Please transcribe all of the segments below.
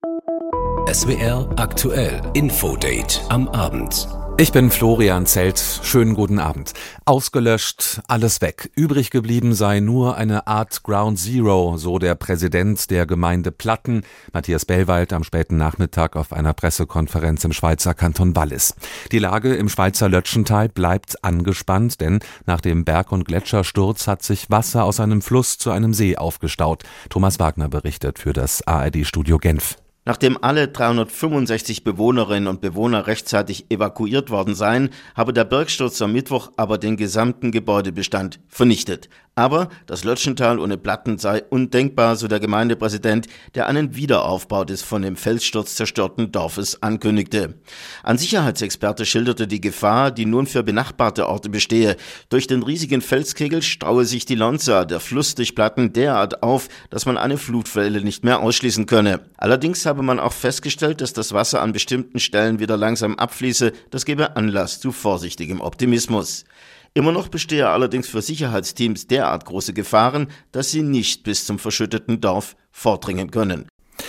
SWR aktuell Infodate am Abend. Ich bin Florian Zelt. Schönen guten Abend. Ausgelöscht, alles weg. Übrig geblieben sei nur eine Art Ground Zero, so der Präsident der Gemeinde Platten, Matthias Bellwald, am späten Nachmittag auf einer Pressekonferenz im Schweizer Kanton Wallis. Die Lage im Schweizer Lötschental bleibt angespannt, denn nach dem Berg- und Gletschersturz hat sich Wasser aus einem Fluss zu einem See aufgestaut. Thomas Wagner berichtet für das ARD-Studio Genf. Nachdem alle 365 Bewohnerinnen und Bewohner rechtzeitig evakuiert worden seien, habe der Bergsturz am Mittwoch aber den gesamten Gebäudebestand vernichtet. Aber das Lötschental ohne Platten sei undenkbar, so der Gemeindepräsident, der einen Wiederaufbau des von dem Felssturz zerstörten Dorfes ankündigte. Ein Sicherheitsexperte schilderte die Gefahr, die nun für benachbarte Orte bestehe. Durch den riesigen Felskegel straue sich die Lonza, der Fluss durch Platten, derart auf, dass man eine Flutwelle nicht mehr ausschließen könne. Allerdings habe man auch festgestellt, dass das Wasser an bestimmten Stellen wieder langsam abfließe. Das gebe Anlass zu vorsichtigem Optimismus. Immer noch bestehe allerdings für Sicherheitsteams derart große Gefahren, dass sie nicht bis zum verschütteten Dorf vordringen können.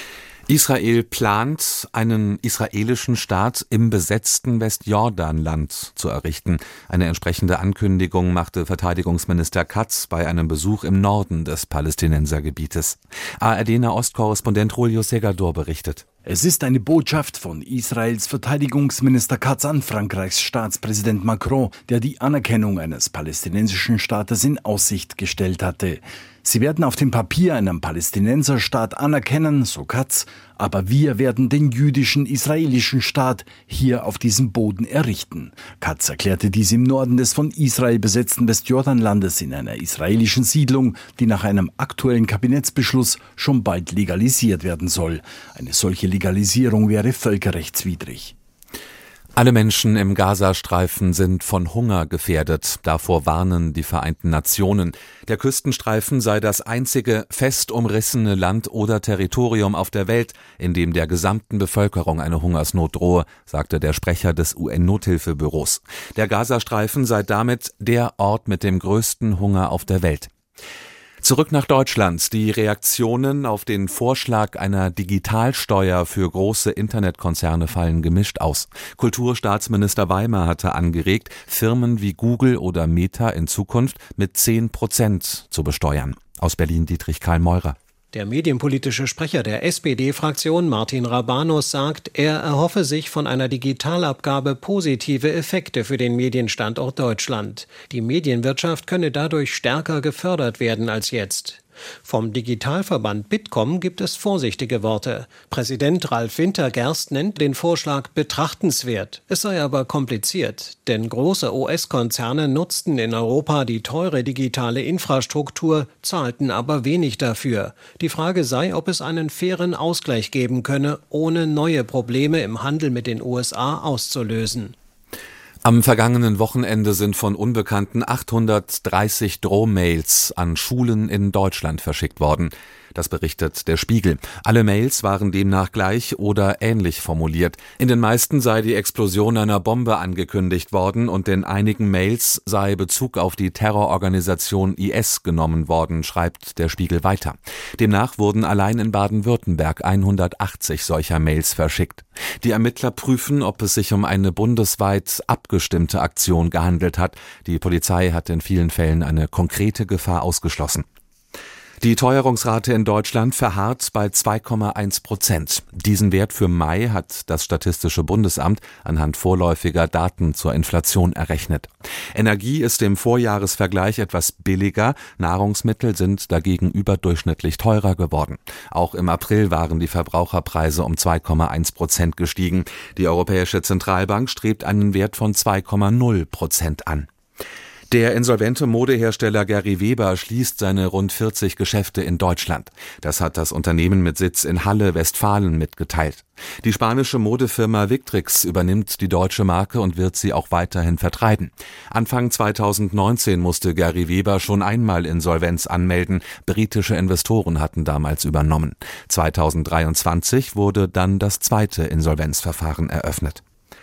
Israel plant, einen israelischen Staat im besetzten Westjordanland zu errichten. Eine entsprechende Ankündigung machte Verteidigungsminister Katz bei einem Besuch im Norden des Palästinensergebietes. ARD-Nahostkorrespondent Julio Segador berichtet. Es ist eine Botschaft von Israels Verteidigungsminister Katz an Frankreichs Staatspräsident Macron, der die Anerkennung eines palästinensischen Staates in Aussicht gestellt hatte. Sie werden auf dem Papier einen Palästinenserstaat anerkennen, so Katz, aber wir werden den jüdischen israelischen Staat hier auf diesem Boden errichten. Katz erklärte dies im Norden des von Israel besetzten Westjordanlandes in einer israelischen Siedlung, die nach einem aktuellen Kabinettsbeschluss schon bald legalisiert werden soll. Eine solche Legalisierung wäre völkerrechtswidrig. Alle Menschen im Gazastreifen sind von Hunger gefährdet. Davor warnen die Vereinten Nationen. Der Küstenstreifen sei das einzige fest umrissene Land oder Territorium auf der Welt, in dem der gesamten Bevölkerung eine Hungersnot drohe, sagte der Sprecher des UN-Nothilfebüros. Der Gazastreifen sei damit der Ort mit dem größten Hunger auf der Welt. Zurück nach Deutschland. Die Reaktionen auf den Vorschlag einer Digitalsteuer für große Internetkonzerne fallen gemischt aus. Kulturstaatsminister Weimer hatte angeregt, Firmen wie Google oder Meta in Zukunft mit 10% zu besteuern. Aus Berlin Dietrich Karl Meurer. Der medienpolitische Sprecher der SPD-Fraktion Martin Rabanus sagt, er erhoffe sich von einer Digitalabgabe positive Effekte für den Medienstandort Deutschland. Die Medienwirtschaft könne dadurch stärker gefördert werden als jetzt. Vom Digitalverband Bitkom gibt es vorsichtige Worte. Präsident Ralf Wintergerst nennt den Vorschlag betrachtenswert. Es sei aber kompliziert, denn große US-Konzerne nutzten in Europa die teure digitale Infrastruktur, zahlten aber wenig dafür. Die Frage sei, ob es einen fairen Ausgleich geben könne, ohne neue Probleme im Handel mit den USA auszulösen. Am vergangenen Wochenende sind von Unbekannten 830 Drohmails an Schulen in Deutschland verschickt worden. Das berichtet der Spiegel. Alle Mails waren demnach gleich oder ähnlich formuliert. In den meisten sei die Explosion einer Bombe angekündigt worden und in einigen Mails sei Bezug auf die Terrororganisation IS genommen worden, schreibt der Spiegel weiter. Demnach wurden allein in Baden-Württemberg 180 solcher Mails verschickt. Die Ermittler prüfen, ob es sich um eine bundesweit abgestimmte Aktion gehandelt hat. Die Polizei hat in vielen Fällen eine konkrete Gefahr ausgeschlossen. Die Teuerungsrate in Deutschland verharrt bei 2,1%. Diesen Wert für Mai hat das Statistische Bundesamt anhand vorläufiger Daten zur Inflation errechnet. Energie ist im Vorjahresvergleich etwas billiger, Nahrungsmittel sind dagegen überdurchschnittlich teurer geworden. Auch im April waren die Verbraucherpreise um 2,1% gestiegen. Die Europäische Zentralbank strebt einen Wert von 2,0% an. Der insolvente Modehersteller Gary Weber schließt seine rund 40 Geschäfte in Deutschland. Das hat das Unternehmen mit Sitz in Halle, Westfalen mitgeteilt. Die spanische Modefirma Victrix übernimmt die deutsche Marke und wird sie auch weiterhin vertreiben. Anfang 2019 musste Gary Weber schon einmal Insolvenz anmelden. Britische Investoren hatten damals übernommen. 2023 wurde dann das zweite Insolvenzverfahren eröffnet.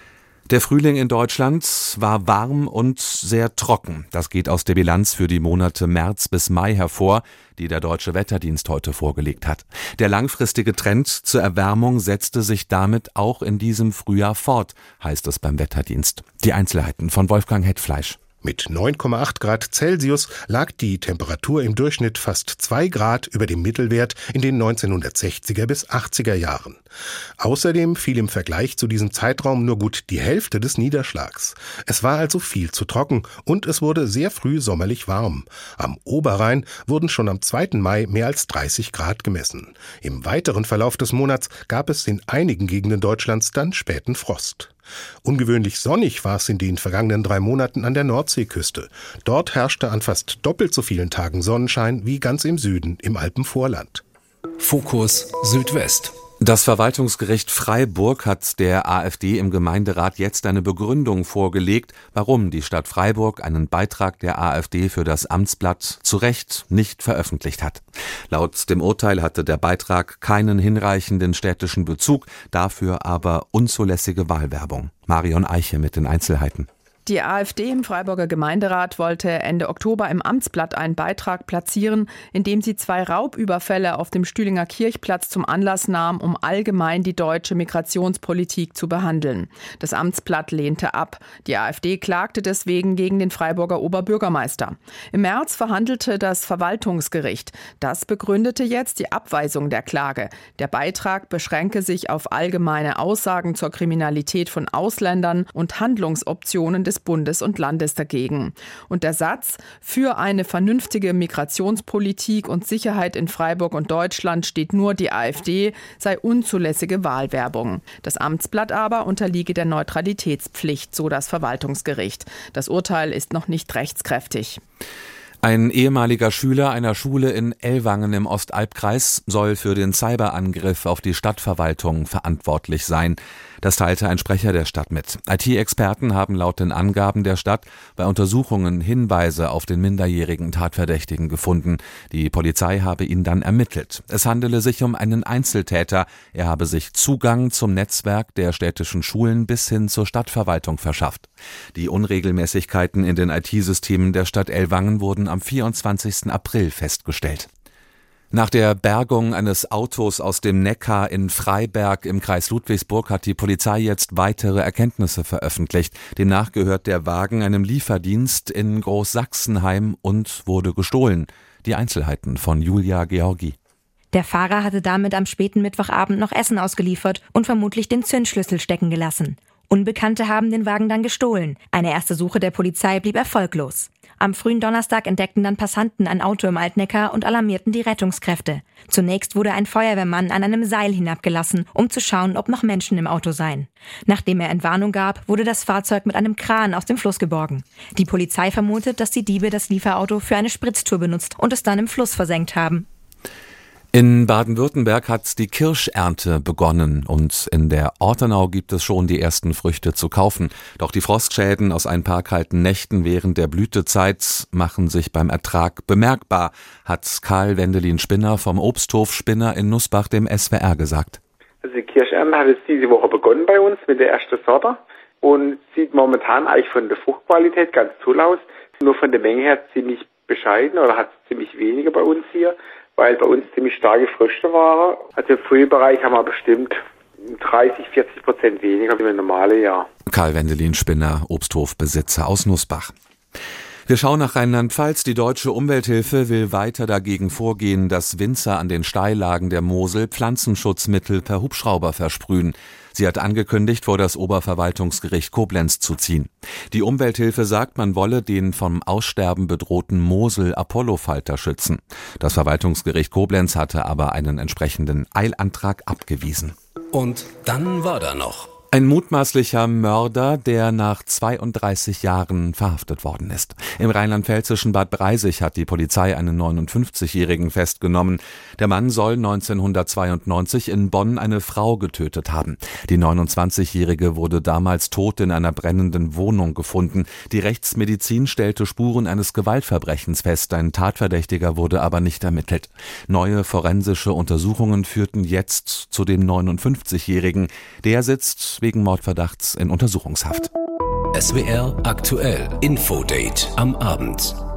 Der Frühling in Deutschland war warm und sehr trocken. Das geht aus der Bilanz für die Monate März bis Mai hervor, die der Deutsche Wetterdienst heute vorgelegt hat. Der langfristige Trend zur Erwärmung setzte sich damit auch in diesem Frühjahr fort, heißt es beim Wetterdienst. Die Einzelheiten von Wolfgang Hetfleisch. Mit 9,8 Grad Celsius lag die Temperatur im Durchschnitt fast 2 Grad über dem Mittelwert in den 1960er bis 80er Jahren. Außerdem fiel im Vergleich zu diesem Zeitraum nur gut die Hälfte des Niederschlags. Es war also viel zu trocken und es wurde sehr früh sommerlich warm. Am Oberrhein wurden schon am 2. Mai mehr als 30 Grad gemessen. Im weiteren Verlauf des Monats gab es in einigen Gegenden Deutschlands dann späten Frost. Ungewöhnlich sonnig war es in den vergangenen 3 Monaten an der Nordseeküste. Dort herrschte an fast doppelt so vielen Tagen Sonnenschein wie ganz im Süden, im Alpenvorland. Fokus Südwest. Das Verwaltungsgericht Freiburg hat der AfD im Gemeinderat jetzt eine Begründung vorgelegt, warum die Stadt Freiburg einen Beitrag der AfD für das Amtsblatt zu Recht nicht veröffentlicht hat. Laut dem Urteil hatte der Beitrag keinen hinreichenden städtischen Bezug, dafür aber unzulässige Wahlwerbung. Marion Eiche mit den Einzelheiten. Die AfD im Freiburger Gemeinderat wollte Ende Oktober im Amtsblatt einen Beitrag platzieren, in dem sie 2 Raubüberfälle auf dem Stühlinger Kirchplatz zum Anlass nahm, um allgemein die deutsche Migrationspolitik zu behandeln. Das Amtsblatt lehnte ab. Die AfD klagte deswegen gegen den Freiburger Oberbürgermeister. Im März verhandelte das Verwaltungsgericht. Das begründete jetzt die Abweisung der Klage. Der Beitrag beschränke sich auf allgemeine Aussagen zur Kriminalität von Ausländern und Handlungsoptionen des Bundes und Landes dagegen. Und der Satz, für eine vernünftige Migrationspolitik und Sicherheit in Freiburg und Deutschland steht nur die AfD, sei unzulässige Wahlwerbung. Das Amtsblatt aber unterliege der Neutralitätspflicht, so das Verwaltungsgericht. Das Urteil ist noch nicht rechtskräftig. Ein ehemaliger Schüler einer Schule in Ellwangen im Ostalbkreis soll für den Cyberangriff auf die Stadtverwaltung verantwortlich sein. Das teilte ein Sprecher der Stadt mit. IT-Experten haben laut den Angaben der Stadt bei Untersuchungen Hinweise auf den minderjährigen Tatverdächtigen gefunden. Die Polizei habe ihn dann ermittelt. Es handele sich um einen Einzeltäter. Er habe sich Zugang zum Netzwerk der städtischen Schulen bis hin zur Stadtverwaltung verschafft. Die Unregelmäßigkeiten in den IT-Systemen der Stadt Ellwangen wurden am 24. April festgestellt. Nach der Bergung eines Autos aus dem Neckar in Freiberg im Kreis Ludwigsburg hat die Polizei jetzt weitere Erkenntnisse veröffentlicht. Demnach gehört der Wagen einem Lieferdienst in Großsachsenheim und wurde gestohlen. Die Einzelheiten von Julia Georgi. Der Fahrer hatte damit am späten Mittwochabend noch Essen ausgeliefert und vermutlich den Zündschlüssel stecken gelassen. Unbekannte haben den Wagen dann gestohlen. Eine erste Suche der Polizei blieb erfolglos. Am frühen Donnerstag entdeckten dann Passanten ein Auto im Altneckar und alarmierten die Rettungskräfte. Zunächst wurde ein Feuerwehrmann an einem Seil hinabgelassen, um zu schauen, ob noch Menschen im Auto seien. Nachdem er Entwarnung gab, wurde das Fahrzeug mit einem Kran aus dem Fluss geborgen. Die Polizei vermutet, dass die Diebe das Lieferauto für eine Spritztour benutzt und es dann im Fluss versenkt haben. In Baden-Württemberg hat die Kirschernte begonnen und in der Ortenau gibt es schon die ersten Früchte zu kaufen. Doch die Frostschäden aus ein paar kalten Nächten während der Blütezeit machen sich beim Ertrag bemerkbar, hat Karl Wendelin-Spinner vom Obsthof Spinner in Nussbach dem SWR gesagt. Also die Kirschernte hat jetzt diese Woche begonnen bei uns mit der ersten Sorte und sieht momentan eigentlich von der Fruchtqualität ganz toll aus. Nur von der Menge her ziemlich bescheiden oder hat ziemlich wenige bei uns hier, weil bei uns ziemlich starke Früchte waren. Also im Frühbereich haben wir bestimmt 30-40% weniger wie im normalen Jahr. Karl Wendelin-Spinner, Obsthofbesitzer aus Nussbach. Wir schauen nach Rheinland-Pfalz. Die Deutsche Umwelthilfe will weiter dagegen vorgehen, dass Winzer an den Steillagen der Mosel Pflanzenschutzmittel per Hubschrauber versprühen. Sie hat angekündigt, vor das Oberverwaltungsgericht Koblenz zu ziehen. Die Umwelthilfe sagt, man wolle den vom Aussterben bedrohten Mosel-Apollo-Falter schützen. Das Verwaltungsgericht Koblenz hatte aber einen entsprechenden Eilantrag abgewiesen. Und dann war da noch ein mutmaßlicher Mörder, der nach 32 Jahren verhaftet worden ist. Im rheinland-pfälzischen Bad Breisig hat die Polizei einen 59-Jährigen festgenommen. Der Mann soll 1992 in Bonn eine Frau getötet haben. Die 29-Jährige wurde damals tot in einer brennenden Wohnung gefunden. Die Rechtsmedizin stellte Spuren eines Gewaltverbrechens fest. Ein Tatverdächtiger wurde aber nicht ermittelt. Neue forensische Untersuchungen führten jetzt zu dem 59-Jährigen. Der sitzt wegen Mordverdachts in Untersuchungshaft. SWR aktuell Infodate am Abend.